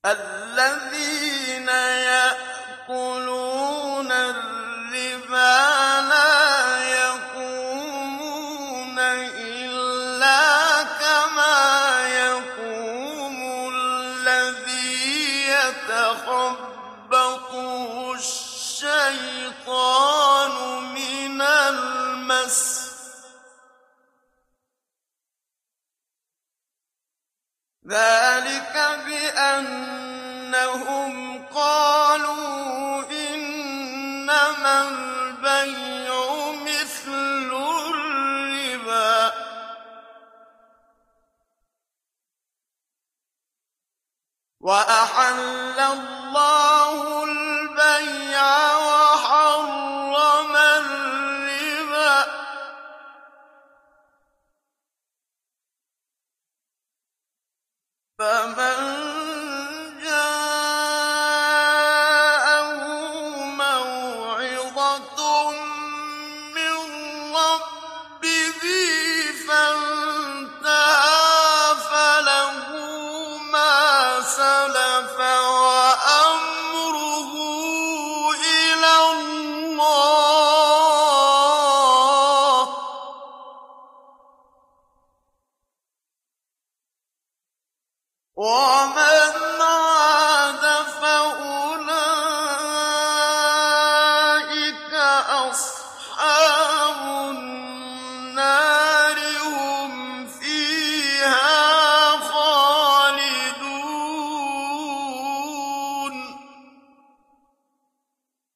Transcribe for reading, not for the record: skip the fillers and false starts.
الذين يأكلون الربا لا يقومون إلا كما يقوم الذي يتخبطه الشيطان من المس، ذلك بأنهم قالوا إنما البيع مثل الربا وأحل الله البيع وحرم الربا، فمن جاءه موعظة من ربه فانتهى فله ما سلف وأمره إلى الله، ومن عاد فأولئك أصحاب